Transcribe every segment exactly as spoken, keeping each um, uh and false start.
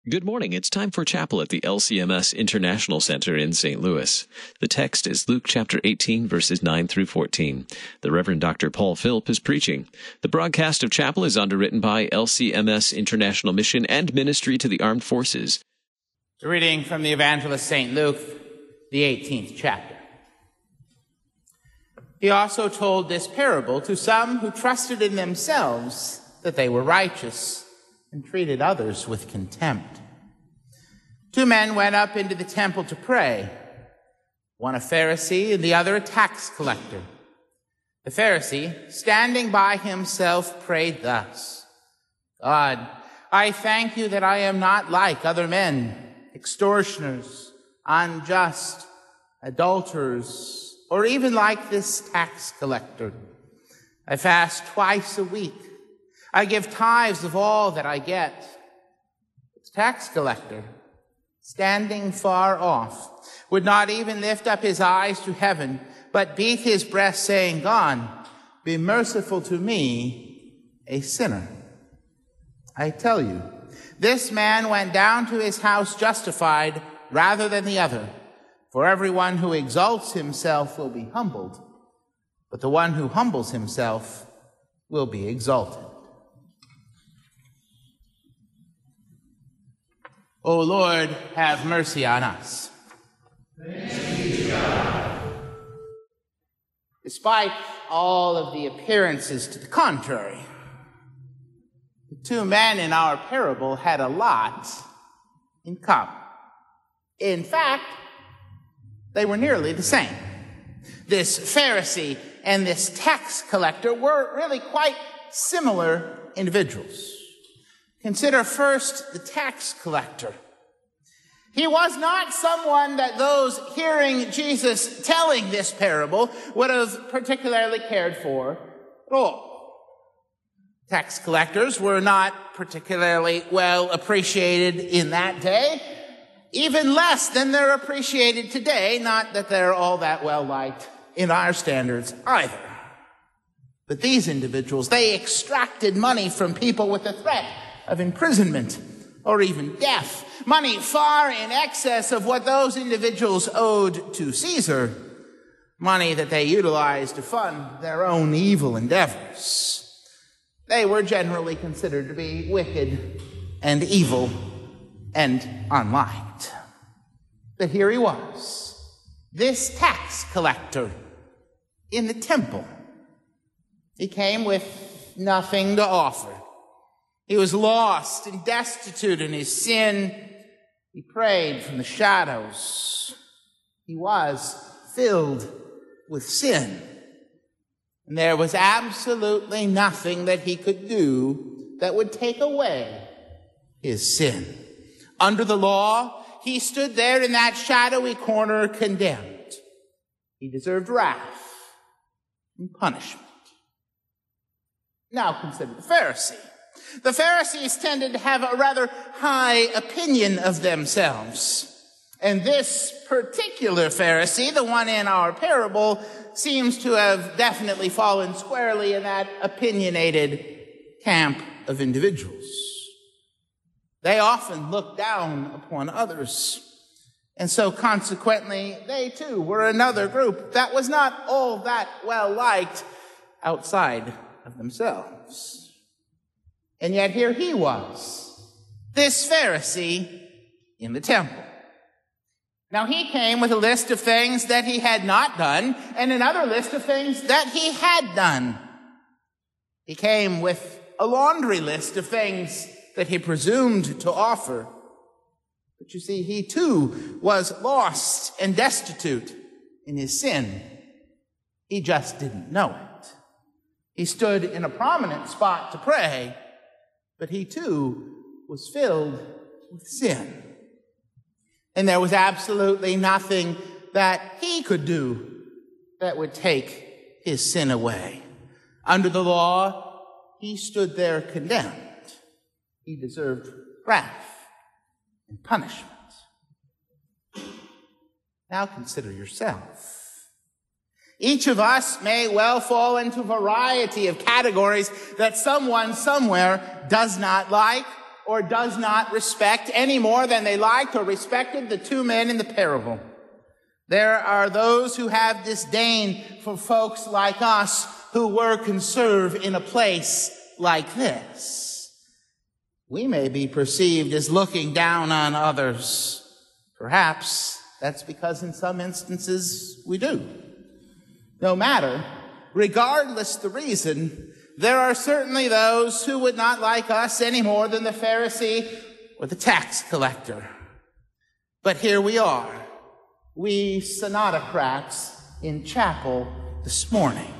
Good morning. It's time for chapel at the L C M S International Center in Saint Louis. The text is Luke chapter eighteen, verses nine through fourteen. The Reverend Doctor Paul Philp is preaching. The broadcast of chapel is underwritten by L C M S International Mission and Ministry to the Armed Forces. A reading from the Evangelist Saint Luke, the eighteenth chapter. He also told this parable to some who trusted in themselves that they were righteous and treated others with contempt. Two men went up into the temple to pray, one a Pharisee and the other a tax collector. The Pharisee, standing by himself, prayed thus: God, I thank you that I am not like other men, extortioners, unjust, adulterers, or even like this tax collector. I fast twice a week. I give tithes of all that I get. The tax collector, standing far off, would not even lift up his eyes to heaven, but beat his breast, saying, God, be merciful to me, a sinner. I tell you, this man went down to his house justified rather than the other. For everyone who exalts himself will be humbled, but the one who humbles himself will be exalted. O Lord, have mercy on us. Thanks be to God. Despite all of the appearances to the contrary, the two men in our parable had a lot in common. In fact, they were nearly the same. This Pharisee and this tax collector were really quite similar individuals. Consider first the tax collector. He was not someone that those hearing Jesus telling this parable would have particularly cared for at all. Tax collectors were not particularly well appreciated in that day, even less than they're appreciated today, not that they're all that well liked in our standards either. But these individuals, they extracted money from people with the threat of imprisonment or even death, money far in excess of what those individuals owed to Caesar, money that they utilized to fund their own evil endeavors. They were generally considered to be wicked and evil and unliked. But here he was, this tax collector in the temple. He came with nothing to offer. He was lost and destitute in his sin. He prayed from the shadows. He was filled with sin. And there was absolutely nothing that he could do that would take away his sin. Under the law, he stood there in that shadowy corner condemned. He deserved wrath and punishment. Now consider the Pharisee. The Pharisees tended to have a rather high opinion of themselves. And this particular Pharisee, the one in our parable, seems to have definitely fallen squarely in that opinionated camp of individuals. They often looked down upon others. And so consequently, they too were another group that was not all that well liked outside of themselves. And yet here he was, this Pharisee in the temple. Now he came with a list of things that he had not done and another list of things that he had done. He came with a laundry list of things that he presumed to offer. But you see, he too was lost and destitute in his sin. He just didn't know it. He stood in a prominent spot to pray, but he too was filled with sin. And there was absolutely nothing that he could do that would take his sin away. Under the law, he stood there condemned. He deserved wrath and punishment. Now consider yourself. Each of us may well fall into a variety of categories that someone somewhere does not like or does not respect any more than they liked or respected the two men in the parable. There are those who have disdain for folks like us who were conserved in a place like this. We may be perceived as looking down on others. Perhaps that's because in some instances we do. No matter, regardless the reason, there are certainly those who would not like us any more than the Pharisee or the tax collector. But here we are, we sonatocrats in chapel this morning.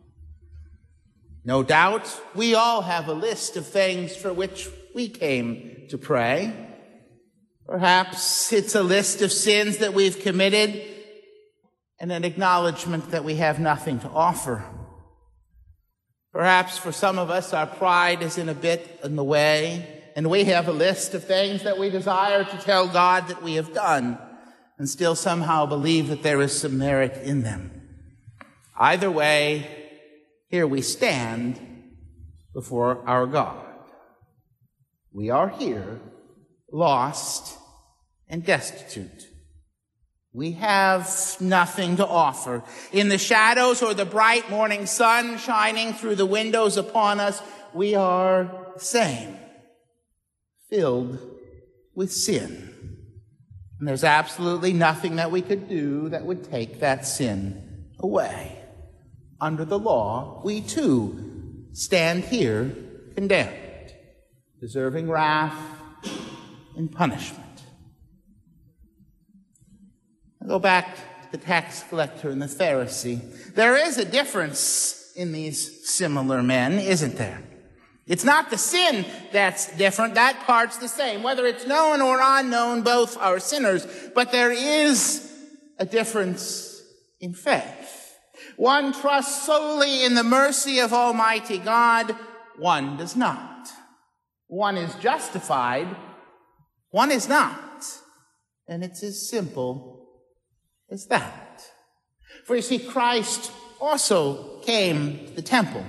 No doubt we all have a list of things for which we came to pray. Perhaps it's a list of sins that we've committed and an acknowledgement that we have nothing to offer. Perhaps for some of us, our pride is in a bit in the way, and we have a list of things that we desire to tell God that we have done, and still somehow believe that there is some merit in them. Either way, here we stand before our God. We are here, lost and destitute. We have nothing to offer. In the shadows or the bright morning sun shining through the windows upon us, we are the same, filled with sin. And there's absolutely nothing that we could do that would take that sin away. Under the law, we too stand here condemned, deserving wrath and punishment. I'll go back to the tax collector and the Pharisee. There is a difference in these similar men, isn't there? It's not the sin that's different. That part's the same. Whether it's known or unknown, both are sinners. But there is a difference in faith. One trusts solely in the mercy of Almighty God. One does not. One is justified. One is not. And it's as simple as that. For you see, Christ also came to the temple,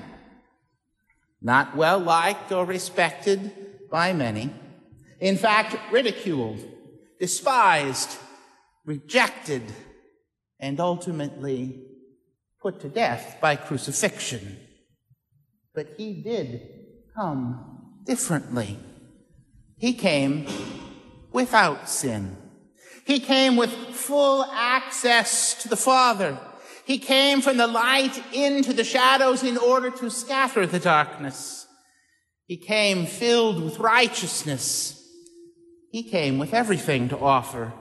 not well liked or respected by many. In fact, ridiculed, despised, rejected, and ultimately put to death by crucifixion. But he did come differently. He came without sin. He came with full access to the Father. He came from the light into the shadows in order to scatter the darkness. He came filled with righteousness. He came with everything to offer.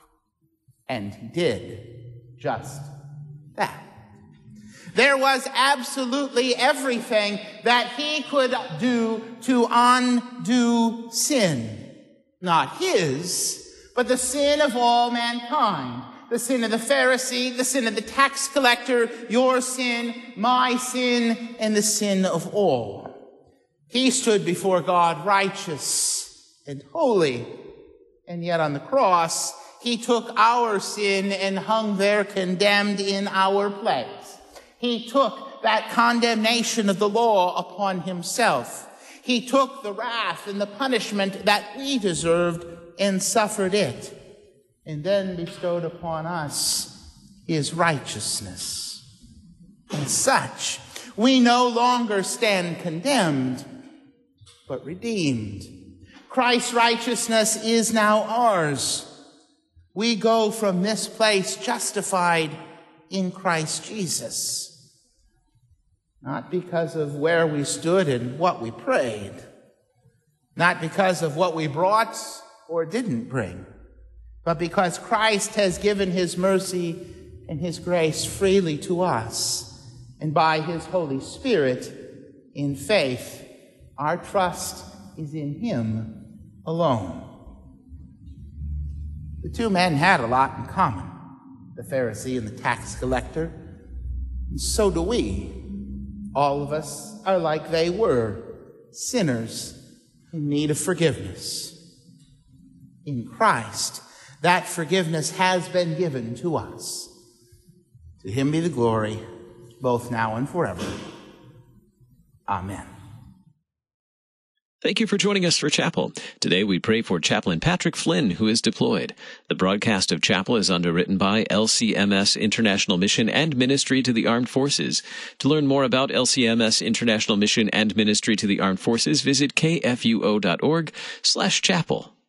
And he did just that. There was absolutely everything that he could do to undo sin. Not his, but the sin of all mankind. The sin of the Pharisee, the sin of the tax collector, your sin, my sin, and the sin of all. He stood before God righteous and holy, and yet on the cross, he took our sin and hung there condemned in our place. He took that condemnation of the law upon himself. He took the wrath and the punishment that we deserved and suffered it, and then bestowed upon us his righteousness. As such, we no longer stand condemned, but redeemed. Christ's righteousness is now ours. We go from this place justified in Christ Jesus. Not because of where we stood and what we prayed. Not because of what we brought or didn't bring, but because Christ has given his mercy and his grace freely to us, and by his Holy Spirit, in faith, our trust is in him alone. The two men had a lot in common, the Pharisee and the tax collector, and so do we. All of us are like they were, sinners in need of forgiveness. In Christ, that forgiveness has been given to us. To him be the glory, both now and forever. Amen. Thank you for joining us for Chapel. Today we pray for Chaplain Patrick Flynn, who is deployed. The broadcast of Chapel is underwritten by L C M S International Mission and Ministry to the Armed Forces. To learn more about L C M S International Mission and Ministry to the Armed Forces, visit kfuo dot org slash chapel.